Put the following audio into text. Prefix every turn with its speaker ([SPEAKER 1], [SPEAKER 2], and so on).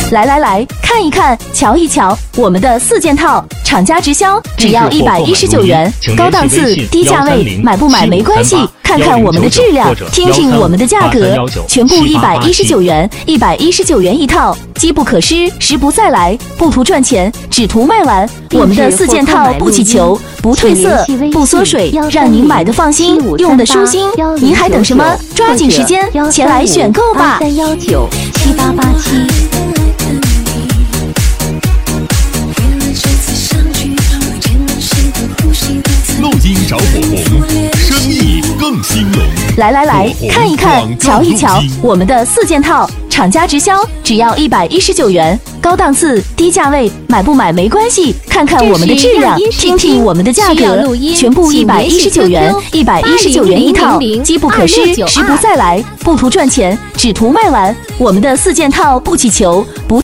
[SPEAKER 1] 来，看一看，瞧一瞧，我们的4件套，厂家直销，只要119元，高档次，低价位，买不买没关系。看看我们的质量，听听我们的价格，全部119元，119元一套，机不可失，时不再来，不图赚钱，只图卖完。我们的4件套不起球，不褪色，不缩水，让您买的放心，用的舒心。您还等什么？抓紧时间前来选购吧！23197887。
[SPEAKER 2] 路金找火红，生意更兴隆。
[SPEAKER 1] 来，看一看，瞧一瞧，我们的4件套，厂家直销，只要119元，高档次，低价位，买不买没关系。看看我们的质量，听听我们的价格，全部119元，119元一套，机不可失，时不再来，不图赚钱，只图卖完。我们的4件套不起球，不